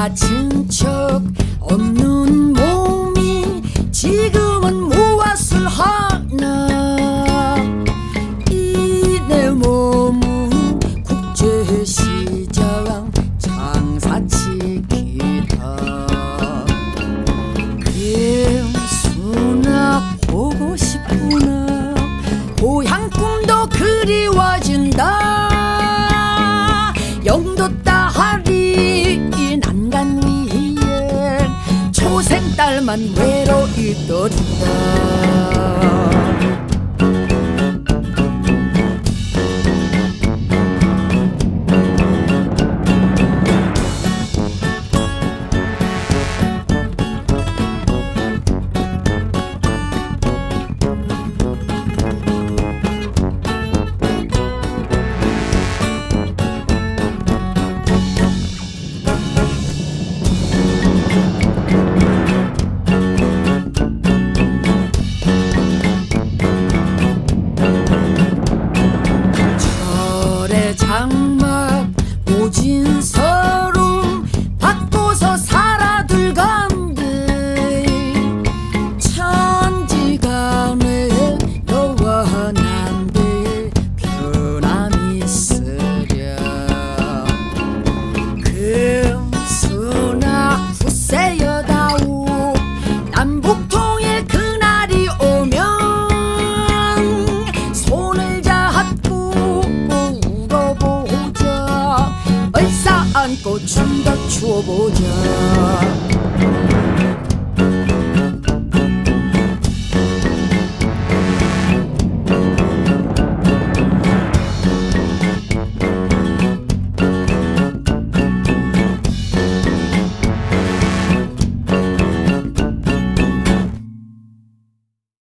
다친 척 없는 몸이 지금은 무엇을 하나. 이 내 몸은 국제시장 장사치기다. 영순아 보고 싶구나. 고향 꿈도 그리워진다. 영도 딸이 난간 위에 초생딸만 외로이었다. 장막 모진 서름 받고서 살아들간데 천지간에 너와 난데 변함이 있으랴. 금수나 후세여다오. 남북통일 그날이 오면 손을 잡고 울어보자. 얼싸 안고 춤 더 추어보자.